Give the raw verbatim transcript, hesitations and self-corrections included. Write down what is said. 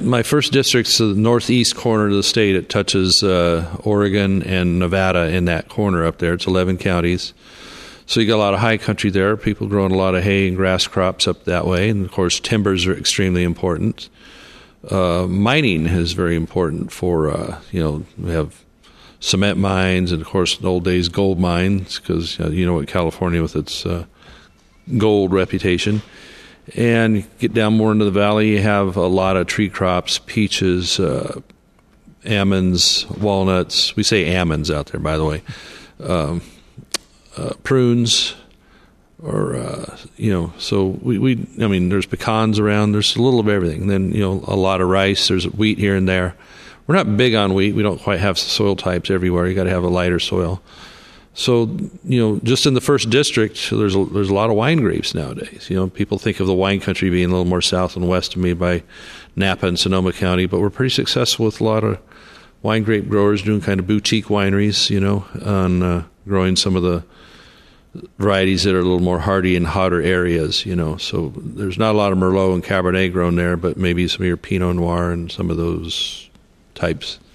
my first district's the northeast corner of the state. It touches uh, Oregon and Nevada in that corner up there. It's eleven counties. So you got a lot of high country there, people growing a lot of hay and grass crops up that way. And, of course, timbers are extremely important. Uh, mining is very important for, uh, you know, we have cement mines and, of course, in the old days, gold mines, because, uh, you know, what California with its uh, gold reputation. And you get down more into the valley, you have a lot of tree crops, peaches, uh, almonds, walnuts. We say almonds out there, by the way. Um Uh, prunes, or uh, you know, so we, we, I mean, there's pecans around. There's a little of everything. And then, you know, a lot of rice. There's wheat here and there. We're not big on wheat. We don't quite have soil types everywhere. You got to have a lighter soil. So, you know, just in the first district, there's a, there's a lot of wine grapes nowadays. You know, people think of the wine country being a little more south and west of me by Napa and Sonoma County, but we're pretty successful with a lot of wine grape growers doing kind of boutique wineries. You know, on uh, growing some of the varieties that are a little more hardy in hotter areas, you know. So there's not a lot of Merlot and Cabernet grown there, but maybe some of your Pinot Noir and some of those types.